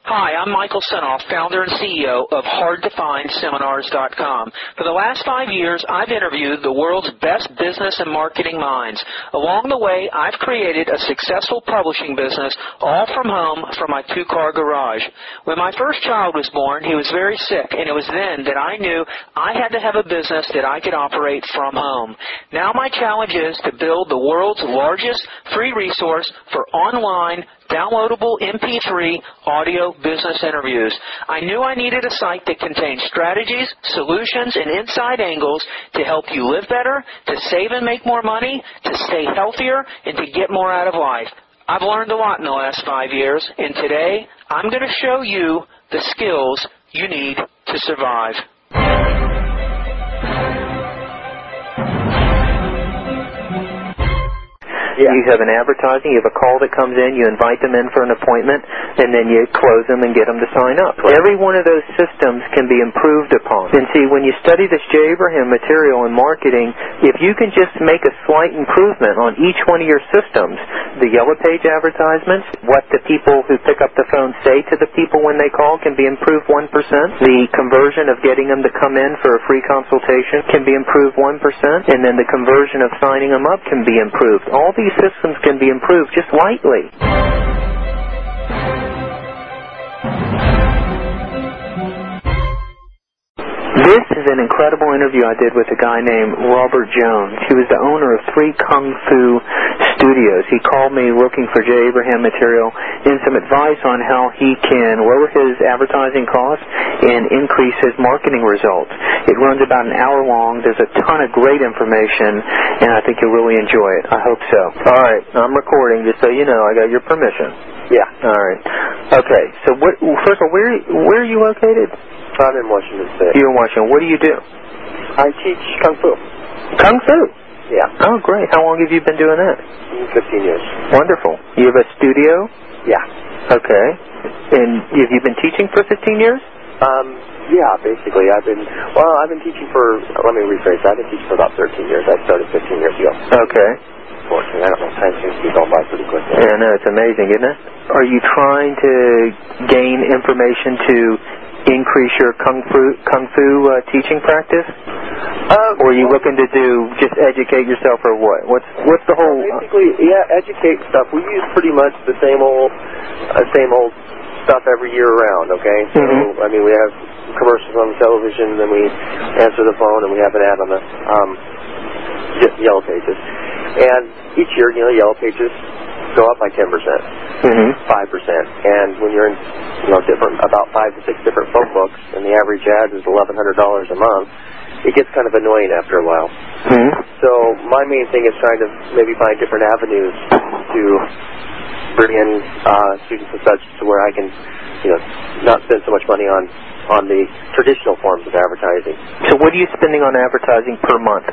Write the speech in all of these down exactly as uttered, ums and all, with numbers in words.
Hi, I'm Michael Senoff, founder and C E O of hard to find seminars dot com. For the last five years, I've interviewed the world's best business and marketing minds. Along the way, I've created a successful publishing business all from home from my two-car garage. When my first child was born, he was very sick, and it was then that I knew I had to have a business that I could operate from home. Now my challenge is to build the world's largest free resource for online downloadable M P three audio business interviews. I knew I needed a site that contained strategies, solutions, and inside angles to help you live better, to save and make more money, to stay healthier, and to get more out of life. I've learned a lot in the last five years, and today I'm going to show you the skills you need to survive. Yeah. You have an advertising, you have a call that comes in, you invite them in for an appointment, and then you close them and get them to sign up. Right. Every one of those systems can be improved upon. And see, when you study this Jay Abraham material in marketing, if you can just make a slight improvement on each one of your systems, the Yellow Page advertisements, what the people who pick up the phone say to the people when they call can be improved one percent. The conversion of getting them to come in for a free consultation can be improved one percent. And then the conversion of signing them up can be improved. All these systems can be improved just lightly. This is an incredible interview I did with a guy named Robert Jones. He was the owner of three Kung Fu studios. He called me looking for Jay Abraham material and some advice on how he can lower his advertising costs and increase his marketing results. It runs about an hour long. There's a ton of great information, and I think you'll really enjoy it. I hope so. All right, I'm recording, just so you know. I got your permission. Yeah. All right. Okay, so what, first of all, where, where are you located? I'm in Washington State. You're in Washington. What do you do? I teach Kung Fu. Kung Fu? Yeah. Oh, great. How long have you been doing that? fifteen years. Wonderful. You have a studio? Yeah. Okay. And have you been teaching for fifteen years? Um, yeah, basically. I've been, well, I've been teaching for, let me rephrase, I've been teaching for about thirteen years. I started fifteen years ago. Okay. Fortunately, I don't know, time seems to be going by pretty quickly. Yeah, no, it's amazing, isn't it? Are you trying to gain information to increase your Kung Fu, Kung Fu uh, teaching practice? Uh, or are you looking to do just educate yourself, or what? What's what's the whole? Well, basically, yeah, educate stuff. We use pretty much the same old, uh, same old stuff every year round. Okay, so mm-hmm. I mean, we have commercials on the television, then we answer the phone, and we have an ad on the um, Yellow Pages. And each year, you know, Yellow Pages go up by ten percent, mm-hmm. five percent, and when you're in, you know, different about five to six different phone books, and the average ad is eleven hundred dollars a month, it gets kind of annoying after a while. Mm-hmm. So my main thing is trying to maybe find different avenues to bring in uh, students and such to where I can, you know, not spend so much money on on the traditional forms of advertising. So what are you spending on advertising per month?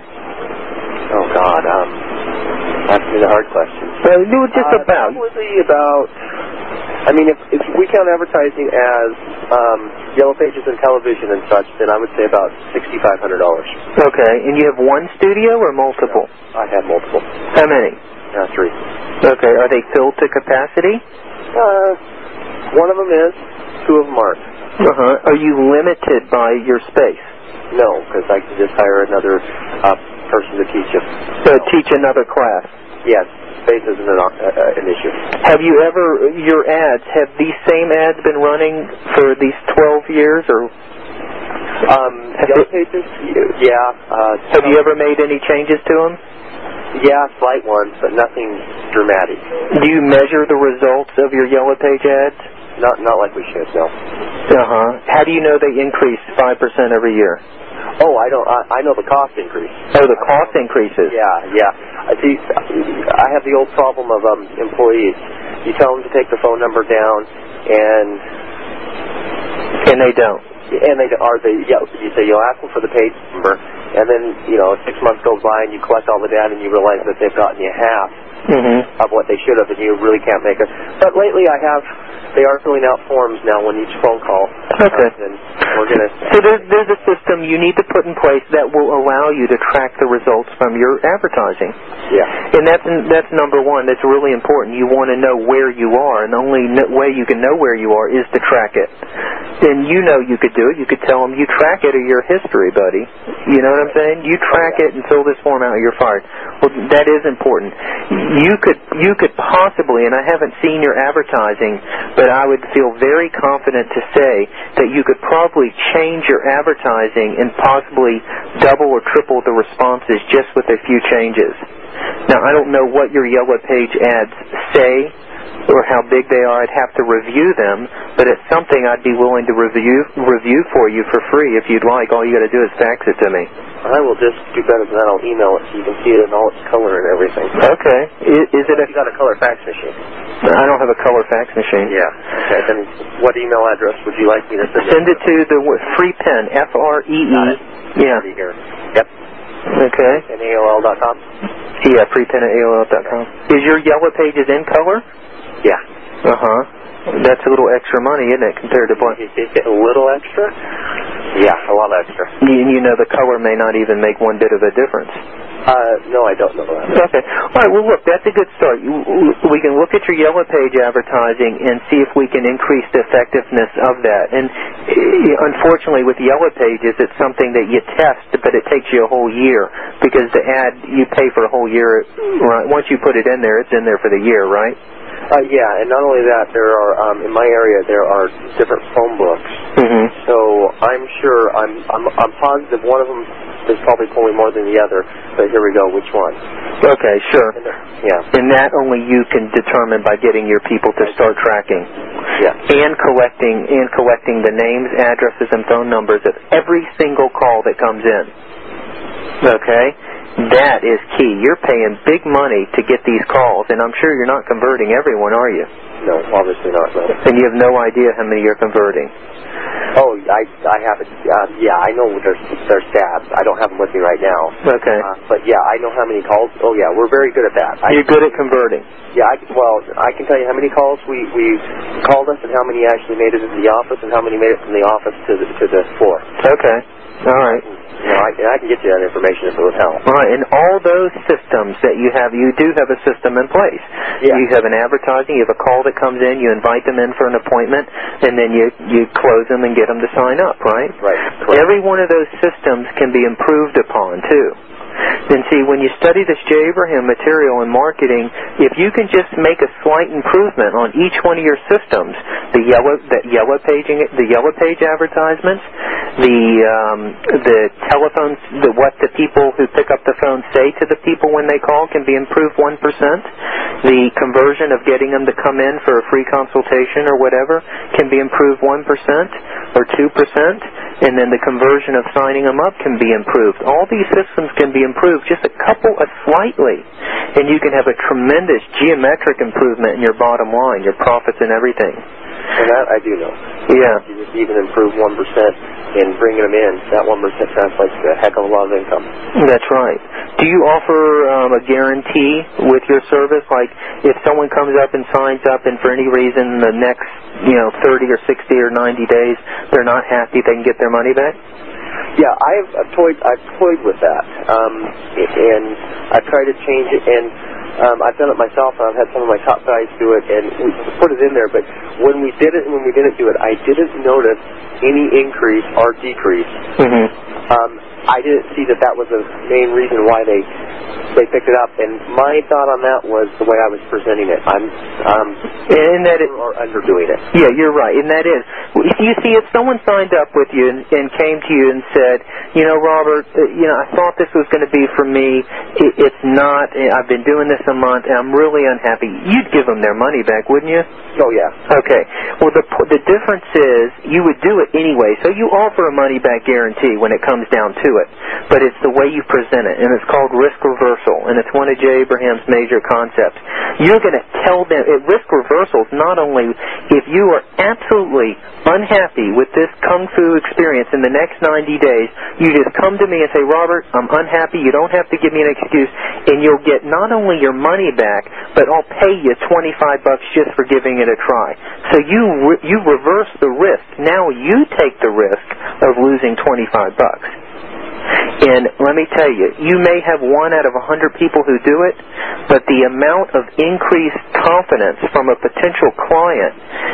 Oh God, um, that's the hard question. Well, do it just uh, about. Probably about. I mean, if, if we count advertising as um, Yellow Pages and television and such, then I would say about sixty-five hundred dollars. Okay, and you have one studio or multiple? No, I have multiple. How many? Uh, three. Okay, are they filled to capacity? Uh, one of them is. Two of them aren't. Uh-huh. Are you limited by your space? No, because I can just hire another uh, person to teach it. So teach another class? Yes. Space isn't an, uh, an issue. Have you ever, your ads, have these same ads been running for these twelve years, or? Um, Yellow Pages, yeah. Uh, have you ever made any changes to them? Yeah, slight ones, but nothing dramatic. Do you measure the results of your Yellow Page ads? Not not like we should, no. Uh-huh. How do you know they increase five percent every year? Oh, I don't. I, I know the cost increase. Oh, the cost increases. Yeah, yeah. I see. I have the old problem of um, employees. You tell them to take the phone number down, and and they don't. And they are they. Yeah, you say you'll ask them for the page number, and then you know six months goes by, and you collect all the data, and you realize that they've gotten you half mm-hmm. of what they should have, and you really can't make it. But lately, I have they are filling out forms now on each phone call. Okay. Uh, and we're gonna. So there's, there's a system you need to put in place that will allow you to track the results from your advertising. Yeah. And that's that's number one. That's really important. You want to know where you are, and the only way you can know where you are is to track it. And you know you could do it. You could tell them you track it or your history, buddy. You know what I'm saying? You track it and fill this form out or you're fired. Well, that is important. You could you could possibly, and I haven't seen your advertising, but I would feel very confident to say that you could probably change your advertising and possibly double or triple the responses just with a few changes. Now, I don't know what your Yellow Page ads say or how big they are. I'd have to review them, but it's something I'd be willing to review review for you for free if you'd like. All you got to do is fax it to me. I will just do better than that. I'll email it so you can see it in all its color and everything. Okay. Is, is it a... You got a color fax machine? I don't have a color fax machine. Yeah. Okay. Then what email address would you like me to send it to? Send it to the Free Pen, F R E E. Yeah. Here. Yep. Okay. And A O L dot com? Yeah, freepen at A O L dot com. Is your Yellow Pages in color? Yeah. Uh-huh. That's a little extra money, isn't it, compared to what? Is it a little extra? Yeah, a lot extra. You, you know the color may not even make one bit of a difference. Uh, no, I don't know that. Okay. All right, well, look, that's a good start. We can look at your Yellow Page advertising and see if we can increase the effectiveness of that. And unfortunately, with Yellow Pages, it's something that you test, but it takes you a whole year because the ad, you pay for a whole year. Right? Once you put it in there, it's in there for the year, right? Uh, yeah, and not only that, there are, um, in my area, there are different phone books. Mm-hmm. So I'm sure, I'm, I'm, I'm positive one of them is probably pulling more than the other, but here we go, which one? Okay, sure. And, yeah. And that only you can determine by getting your people to start tracking. Yeah. And collecting, and collecting the names, addresses, and phone numbers of every single call that comes in. Okay? That is key. You're paying big money to get these calls, and I'm sure you're not converting everyone, are you? No, obviously not, no. And you have no idea how many you're converting. Oh, I I have it. Uh, yeah, I know there's there's stats. I don't have them with me right now. Okay. Uh, but yeah, I know how many calls. Oh yeah, we're very good at that. I, you're good at converting. Yeah. I, well, I can tell you how many calls we we called us and how many actually made it into the office and how many made it from the office to the to the floor. Okay. All right. You know, I, I can get you that information if it would help. All right, and all those systems that you have, you do have a system in place. Yeah. You have an advertising, you have a call that comes in, you invite them in for an appointment, and then you, you close them and get them to sign up, right? Right. Correct. Every one of those systems can be improved upon, too. And see, when you study this J. Abraham material in marketing, if you can just make a slight improvement on each one of your systems, the yellow, the yellow paging, the Yellow Page advertisements, the um, the telephones, the what the people who pick up the phone say to the people when they call can be improved one percent. The conversion of getting them to come in for a free consultation or whatever can be improved one percent or two percent. And then the conversion of signing them up can be improved. All these systems can be improved just a couple of slightly, and you can have a tremendous geometric improvement in your bottom line, your profits and everything. And that I do know. Yeah. You just even improve one percent in bringing them in. That one percent translates to a heck of a lot of income. That's right. Do you offer um, a guarantee with your service? Like if someone comes up and signs up and for any reason the next, you know, thirty or sixty or ninety days they're not happy, they can get their money back? Yeah, I've, I've toyed. I've toyed with that, um, and I've tried to change it, and um, I've done it myself. And I've had some of my top guys do it, and we put it in there. But when we did it and when we didn't do it, I didn't notice any increase or decrease. Mm-hmm. Um, I didn't see that that was the main reason why they they picked it up. And my thought on that was the way I was presenting it. I'm um, and that it, or underdoing it. Yeah, you're right, and that is. You see, if someone signed up with you and, and came to you and said, you know, Robert, uh, you know, I thought this was going to be for me. It, it's not. I've been doing this a month, and I'm really unhappy. You'd give them their money back, wouldn't you? Oh, yeah. Okay. Well, the the difference is you would do it anyway, so you offer a money-back guarantee when it comes down to it, but it's the way you present it, and it's called risk reversal, and it's one of Jay Abraham's major concepts. You're going to tell them, it, risk reversal is not only if you are absolutely unhappy with this Kung Fu experience in the next ninety days, you just come to me and say, Robert, I'm unhappy, you don't have to give me an excuse, and you'll get not only your money back, but I'll pay you twenty-five bucks just for giving it a try. So you re- you reverse the risk. Now you take the risk of losing twenty-five bucks. And let me tell you, you may have one out of a hundred people who do it, but the amount of increased confidence from a potential client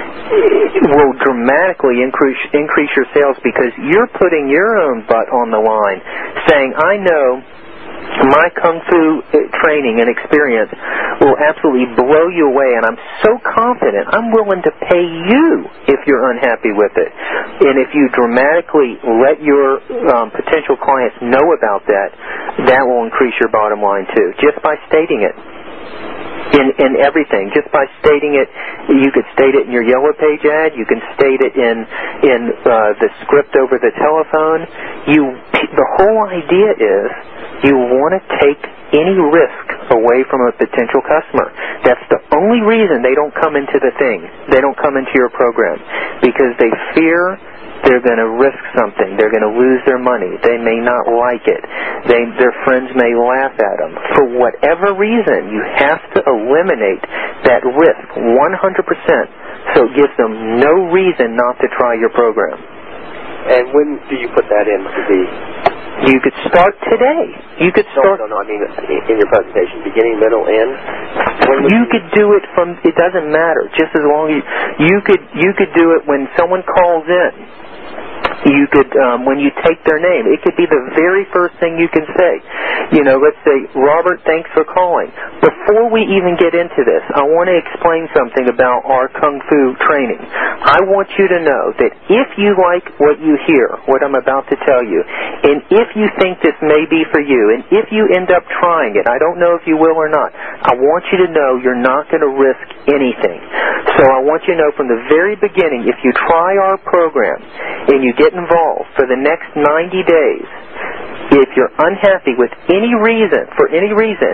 will dramatically increase increase your sales, because you're putting your own butt on the line, saying, I know my Kung Fu training and experience will absolutely blow you away, and I'm so confident I'm willing to pay you if you're unhappy with it. And if you dramatically let your um, potential clients know about that, that will increase your bottom line too, just by stating it. In, in everything, just by stating it. You could state it in your Yellow Page ad. You can state it in in uh, the script over the telephone. You, the whole idea is you want to take any risk away from a potential customer. That's the only reason they don't come into the thing. They don't come into your program, because they fear they're going to risk something. They're going to lose their money. They may not like it. They, their friends may laugh at them. For whatever reason, you have to eliminate that risk one hundred percent, so it gives them no reason not to try your program. And when do you put that into the... You could start today. You could start... No, no, no, I mean in your presentation, beginning, middle, end? When you, you could do it from... It doesn't matter, just as long as... You could, you could do it when someone calls in. You could, um, when you take their name, it could be the very first thing you can say. You know, let's say, Robert, thanks for calling. Before we even get into this, I want to explain something about our Kung Fu training. I want you to know that if you like what you hear, what I'm about to tell you, and if you think this may be for you, and if you end up trying it, I don't know if you will or not, I want you to know you're not going to risk anything. So I want you to know from the very beginning, if you try our program and you get involved for the next ninety days, if you're unhappy with any reason, for any reason,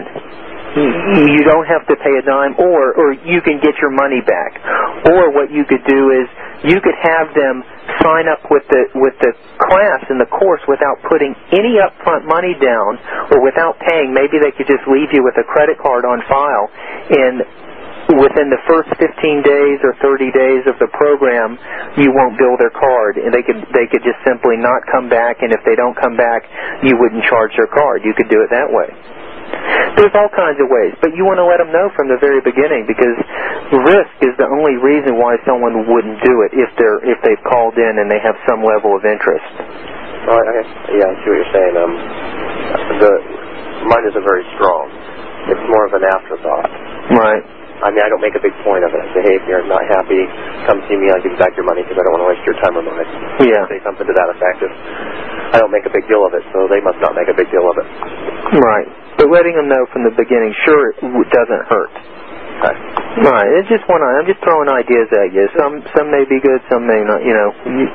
you don't have to pay a dime, or, or you can get your money back. Or what you could do is you could have them sign up with the with the class and the course without putting any upfront money down, or without paying. Maybe they could just leave you with a credit card on file, and within the first fifteen days or thirty days of the program, you won't bill their card, and they could they could just simply not come back, and if they don't come back, you wouldn't charge their card. You could do it that way. There's all kinds of ways, but you want to let them know from the very beginning, because risk is the only reason why someone wouldn't do it if they're if they've called in and they have some level of interest. Oh, I, yeah, I see what you're saying. Um, the mine isn't very strong. It's more of an afterthought. Right. I mean, I don't make a big point of it. I say, hey, if you're not happy, come see me. I'll give you back your money because I don't want to waste your time or mine. Yeah. Say something to that effect. If I don't make a big deal of it, so they must not make a big deal of it. Right. But letting them know from the beginning, sure, it doesn't hurt. Okay. Right. It's just one. I'm just throwing ideas at you. Some some may be good, some may not. You know.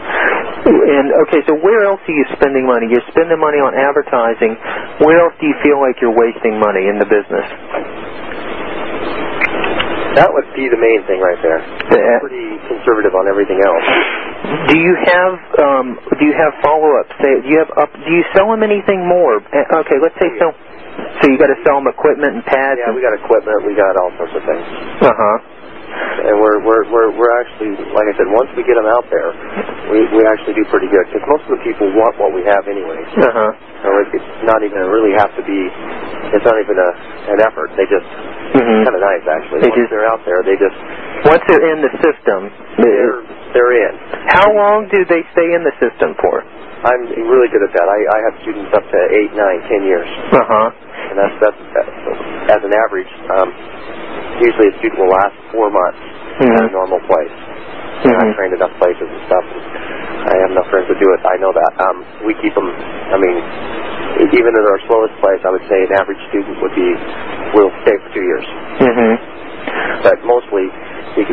And okay, so where else are you spending money? You're spending money on advertising. Where else do you feel like you're wasting money in the business? That would be the main thing right there. Yeah. Pretty conservative on everything else. Do you have um, do you have follow-ups? Do you have up? Do you sell them anything more? Okay, let's say so. So you got to sell them equipment and pads. Yeah, we got equipment. We got all sorts of things. Uh huh. And we're we're we're we're actually, like I said, once we get them out there, we we actually do pretty good, because most of the people want what we have anyway. Uh huh. So it, it's not even really have to be. It's not even a an effort. They just mm-hmm. kind of nice actually. They once just, they're out there, they just once they're in the system, they're they're in. How long do they stay in the system for? I'm really good at that. I I have students up to eight, nine, ten years. Uh huh. And that's that's, that's as an average. Um, Usually a student will last four months mm-hmm. at a normal place. Mm-hmm. I've trained enough places and stuff. And I have enough friends to do it. I know that. Um, we keep them, I mean, even at our slowest place, I would say an average student would be, will stay for two years. Mm-hmm. But mostly, you, can,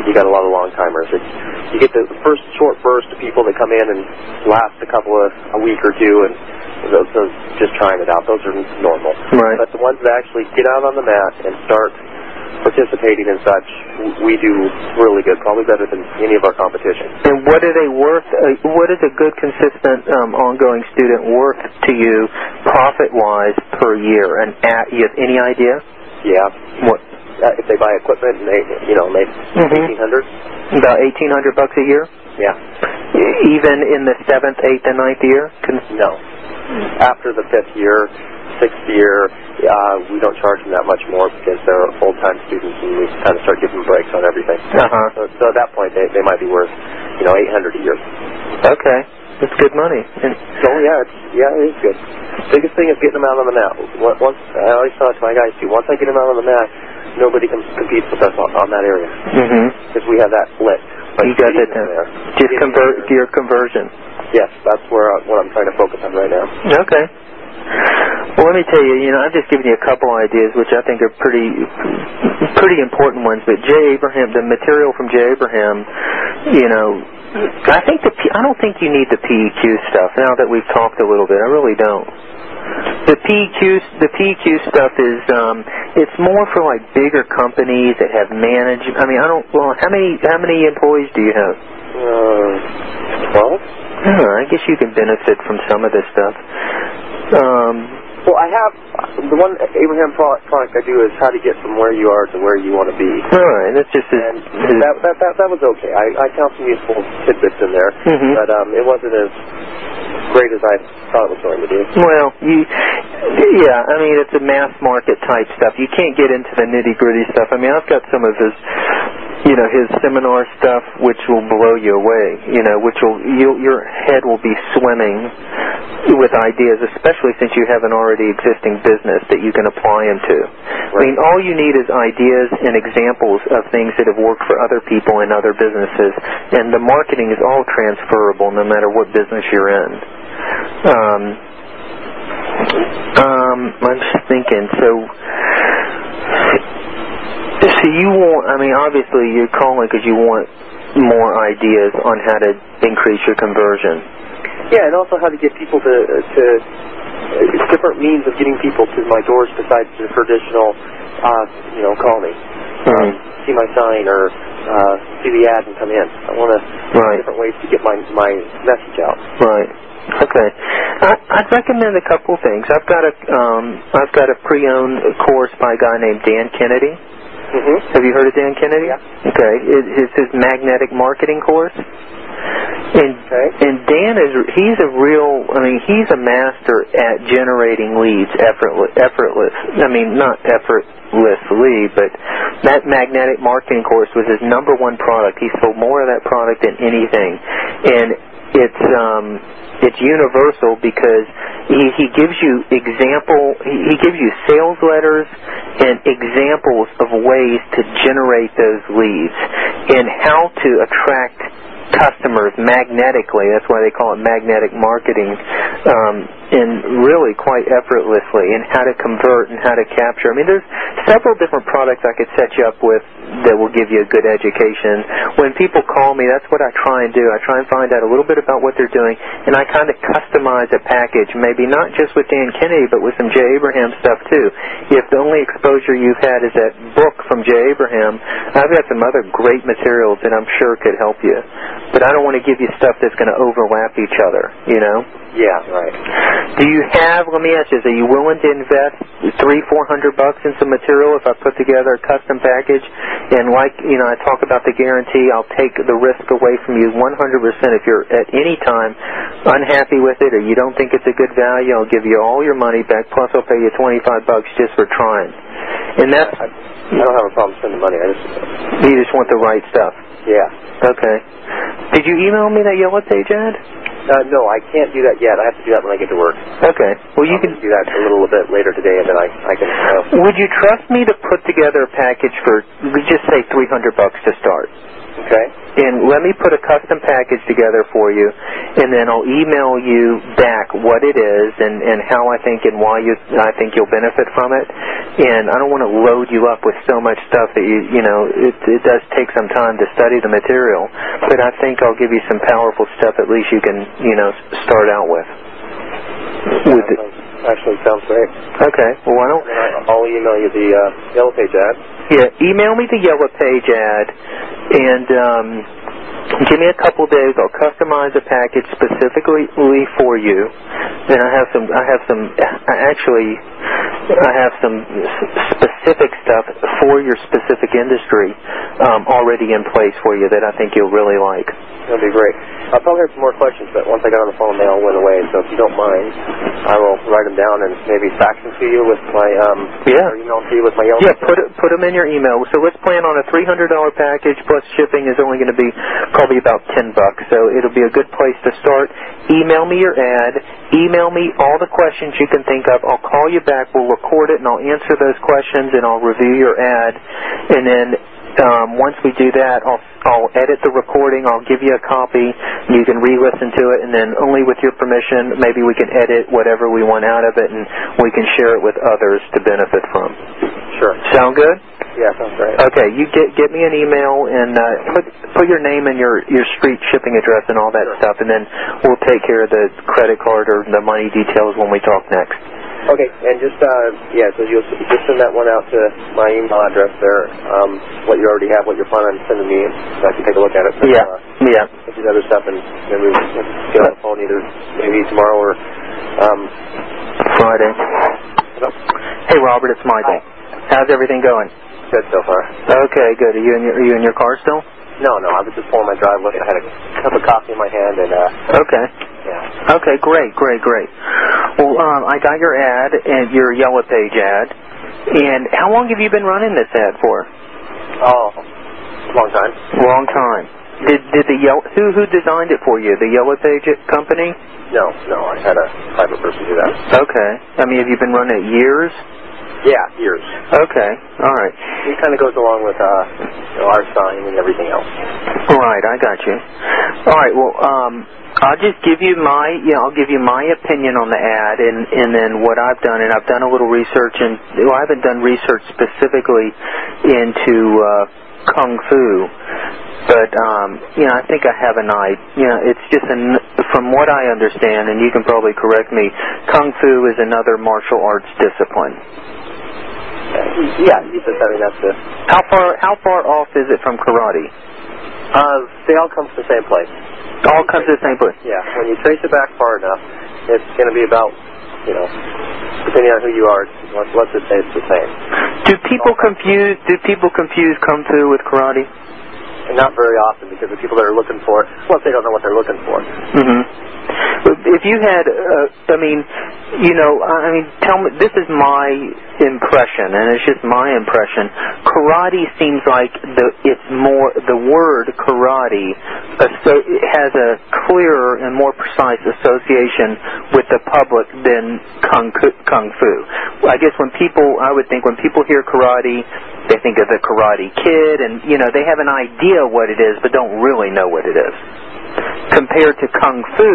you got a lot of long-timers. It's, you get the first short burst of people that come in and last a couple of, a week or two, and those, those just trying it out. Those are normal. Right. But the ones that actually get out on the mat and start participating and such, we do really good, probably better than any of our competition. And what are they worth? Uh, what is a good, consistent, um, ongoing student worth to you, profit-wise, per year? And at, you have any idea? Yeah. What? Uh, if they buy equipment and they, you know, make mm-hmm. eighteen hundred. About eighteen hundred bucks a year. Yeah. Even in the seventh, eighth, and ninth year? Con- no. After the fifth year, sixth year, uh, we don't charge them that much more because they're full-time students, and we kind of start giving them breaks on everything. Uh-huh. So, so at that point, they, they might be worth, you know, eight hundred a year. Okay. That's good money. And so yeah, it's, yeah, it is good. Biggest thing is getting them out on the mat. Once I always tell it to my guys too. Once I get them out on the mat, nobody can compete with us on, on that area because mm-hmm. we have that split. But you got that there. Just convert your conversion. Yes, that's where I, what I'm trying to focus on right now. Okay. Well, let me tell you, you know, I've just given you a couple ideas, which I think are pretty, pretty important ones. But Jay Abraham, the material from Jay Abraham, you know, I think the I don't think you need the P E Q stuff. Now that we've talked a little bit, I really don't. The P E Q, the P E Q stuff is, um, it's more for like bigger companies that have managed. I mean, I don't. Well, how many how many employees do you have? Uh, twelve. Oh, I guess you can benefit from some of this stuff. Um, well, I have the one Abraham product, product I do is how to get from where you are to where you want to be. All right, that's just his, and his that, that that that was okay. I, I found some useful tidbits in there, mm-hmm. but um, it wasn't as great as I thought it was going to be. Well, you, yeah, I mean it's a mass market type stuff. You can't get into the nitty gritty stuff. I mean, I've got some of his, you know, his seminar stuff, which will blow you away. You know, which will you, your head will be swimming with ideas, especially since you have an already existing business that you can apply them to. Right. I mean, all you need is ideas and examples of things that have worked for other people in other businesses, and the marketing is all transferable no matter what business you're in. Um, um, I'm just thinking, so, so you want, I mean, obviously you're calling because you want more ideas on how to increase your conversion. Yeah, and also how to get people to, to uh, different means of getting people to my doors besides the traditional, uh, you know, call me, mm-hmm. um, see my sign, or uh, see the ad and come in. I want to right. different ways to get my my message out. Right. Okay. I, I'd recommend a couple things. I've got a um, I've got a pre-owned course by a guy named Dan Kennedy. Mm-hmm. Have you heard of Dan Kennedy? Yeah. Okay. It, it's his magnetic marketing course. And okay. and Dan is he's a real I mean he's a master at generating leads effortless effortless I mean not effortlessly but that magnetic marketing course was his number one product. He sold more of that product than anything, and it's um it's universal because he he gives you example he, he gives you sales letters and examples of ways to generate those leads and how to attract customers magnetically. That's why they call it magnetic marketing, um, and really quite effortlessly, and how to convert and how to capture. I mean, there's several different products I could set you up with that will give you a good education. When people call me, that's what I try and do. I try and find out a little bit about what they're doing, and I kind of customize a package, maybe not just with Dan Kennedy, but with some Jay Abraham stuff too. If the only exposure you've had is that book from Jay Abraham, I've got some other great materials that I'm sure could help you. But I don't want to give you stuff that's going to overlap each other, you know? Yeah, right. Do you have, let me ask you, are you willing to invest three, four hundred bucks in some material if I put together a custom package? And like, you know, I talk about the guarantee, I'll take the risk away from you one hundred percent. If you're at any time unhappy with it or you don't think it's a good value, I'll give you all your money back, plus I'll pay you twenty-five bucks just for trying. And that's... I, I don't have a problem spending money. I just... You just want the right stuff? Yeah. Okay. Did you email me that yellow page ad? Uh, no, I can't do that yet. I have to do that when I get to work. Okay. Well, you I'm can do that a little bit later today, and then I, I can. Uh, Would you trust me to put together a package for, just say, three hundred bucks to start? Okay. And let me put a custom package together for you, and then I'll email you back what it is and, and how I think and why you I think you'll benefit from it. And I don't want to load you up with so much stuff that you you know it, it does take some time to study the material, but I think I'll give you some powerful stuff at least you can you know start out with. Yeah, with it. Actually, sounds great. Okay. Well, why don't I'll email you the uh, Yellow Page ad. Yeah, email me the Yellow Page ad, and um, give me a couple days. I'll customize a package specifically for you. And I have some. I have some. Actually, I have some specific stuff for your specific industry um, already in place for you that I think you'll really like. That'd be great. I probably have some more questions, but once I got on the phone, they all went away. So if you don't mind, I will write them down and maybe fax them to you with my um, yeah. or email to you with my Yellow. Yeah, put it, put them in your email. So let's plan on a three hundred dollar package plus shipping is only going to be probably about ten bucks. So it'll be a good place to start. Email me your ad. Email me all the questions you can think of. I'll call you back. We'll record it and I'll answer those questions and I'll review your ad. And then Um, once we do that, I'll, I'll edit the recording, I'll give you a copy, you can re-listen to it, and then only with your permission, maybe we can edit whatever we want out of it, and we can share it with others to benefit from. Sure. Sound good? Yeah, sounds great. Okay, you get get me an email, and uh, put, put your name and your, your street shipping address and all that sure. stuff, and then we'll take care of the credit card or the money details when we talk next. Okay, and just, uh, yeah, so you'll just send that one out to my email address there, um, what you already have, what you're planning on sending me, so I can take a look at it. Yeah, uh, yeah. With these other stuff, and then we can get on the phone either maybe tomorrow or, um... Friday. Hello? Hey, Robert, it's Michael. How's everything going? Good so far. Okay, good. Are you in your, are you in your car still? No, no, I was just pulling my driveway. I had a cup of coffee in my hand, and, uh... Okay. Yeah. Okay, great, great, great. Well, um, I got your ad and your Yellow Page ad. And how long have you been running this ad for? Oh, long time. Long time. Did did the Yellow who who designed it for you? The Yellow Page company? No, no, I had a private person do that. Okay. I mean, have you been running it years? Yeah, years. Okay. All right. It kind of goes along with uh, you know, our sign and everything else. All right, I got you. All right. Well, um. I'll just give you my, you know, I'll give you my opinion on the ad, and, and then what I've done, and I've done a little research, and well, I haven't done research specifically into uh, Kung Fu, but, um, you know, I think I have an idea, you know, it's just, an, from what I understand, and you can probably correct me, Kung Fu is another martial arts discipline. Yeah, you said, I mean, that's the... How far, how far off is it from karate? Uh, they all come from the same place. All comes to the same place. Yeah, when you trace it back far enough, it's going to be about, you know, depending on who you are, let's, let's just say it's the same. Do people confuse, do people confuse Kung Fu with karate? And not very often, because the people that are looking for it, well, they don't know what they're looking for. Mm-hmm. If you had, uh, I mean, you know, I mean, tell me, this is my impression, and it's just my impression. Karate seems like the it's more, the word karate asso- has a clearer and more precise association with the public than kung, kung fu. I guess when people, I would think when people hear karate, they think of the Karate Kid, and, you know, they have an idea what it is, but don't really know what it is. Compared to Kung Fu,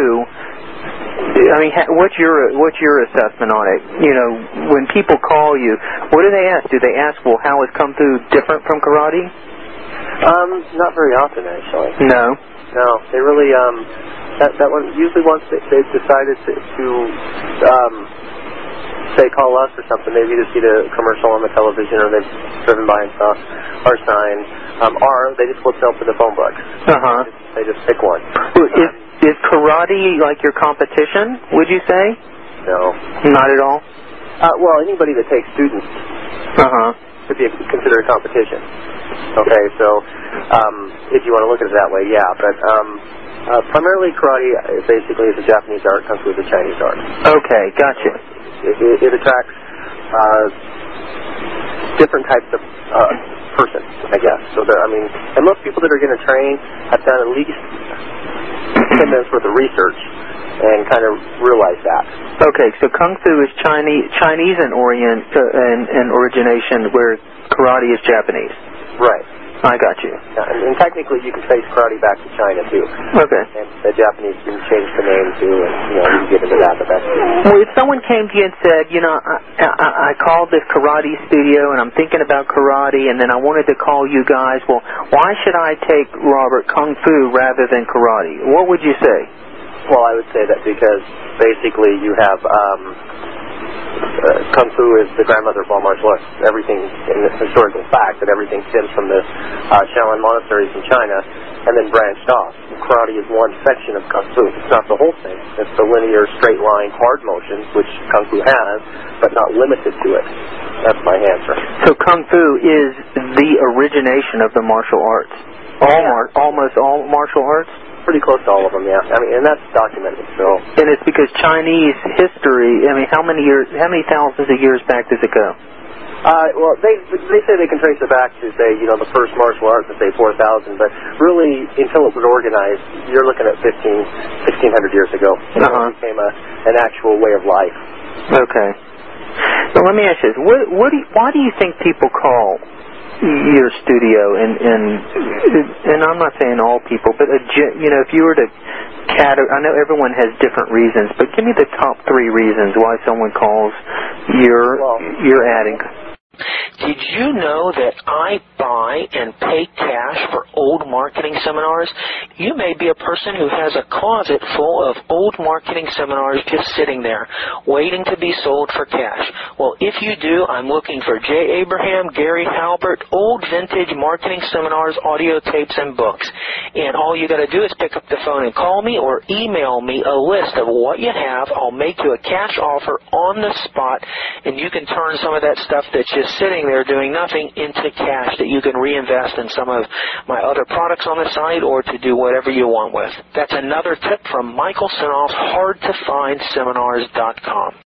I mean, what's your what's your assessment on it? You know, when people call you, what do they ask? Do they ask, well, how is Kung Fu different from karate? Um, not very often, actually. No. No, they really, um, that, that one, usually once they, they've decided to, to um, say call us or something, they've either seen a commercial on the television or they've driven by and saw our sign, um, or they just listen up for the phone book. Uh-huh. They just pick one. Is, is karate like your competition, would you say? No. Not at all? Uh, well, anybody that takes students uh-huh. could be considered a competition. Okay, so um, if you want to look at it that way, yeah. But um, uh, primarily karate basically is a Japanese art, Kung Fu is a Chinese art. Okay, gotcha. It, it, it attracts uh, different types of uh, person, I guess. So that, I mean, and most people that are going to train have done at least ten minutes worth of research and kind of realize that. Okay, so Kung Fu is Chinese, Chinese in orient uh, and, and origination, where karate is Japanese. Right. I got you. Yeah, and, and technically, you can trace karate back to China too. Okay. And the Japanese didn't change the name too, and you know, you can get into that, but that's. Well, if someone came to you and said, you know, I, I, I called this karate studio and I'm thinking about karate, and then I wanted to call you guys, well, why should I take, Robert, Kung Fu rather than karate? What would you say? Well, I would say that because basically you have um, uh, Kung Fu is the grandmother of all martial arts. Everything, in the historical fact, that everything stems from the uh, Shaolin monasteries in China and then branched off. Karate is one section of Kung Fu. It's not the whole thing. It's the linear, straight line, hard motions, which Kung Fu has, but not limited to it. That's my answer. So Kung Fu is the origination of the martial arts? All yeah. mar- almost all martial arts? Pretty close to all of them, yeah. I mean, and that's documented, so. And it's because Chinese history, I mean, how many years, how many thousands of years back does it go? Uh, well, they they say they can trace it back to, say, you know, the first martial arts, to say four thousand, but really, until it was organized, you're looking at fifteen, sixteen hundred years ago. You know, uh-huh. It became a, an actual way of life. Okay. So let me ask you this. What, what do you, why do you think people call your studio, and, and and I'm not saying all people, but, a, you know, if you were to categorize, I know everyone has different reasons, but give me the top three reasons why someone calls your, well, your adding. Did you know that I buy and pay cash for old marketing seminars? You may be a person who has a closet full of old marketing seminars just sitting there, waiting to be sold for cash. Well, if you do, I'm looking for Jay Abraham, Gary Halbert, old vintage marketing seminars, audio tapes, and books. And all you got to do is pick up the phone and call me or email me a list of what you have. I'll make you a cash offer on the spot, and you can turn some of that stuff that's just sitting there doing nothing into cash that you can reinvest in some of my other products on the site or to do whatever you want with. That's another tip from Michael Senoff's hard to find seminars dot com.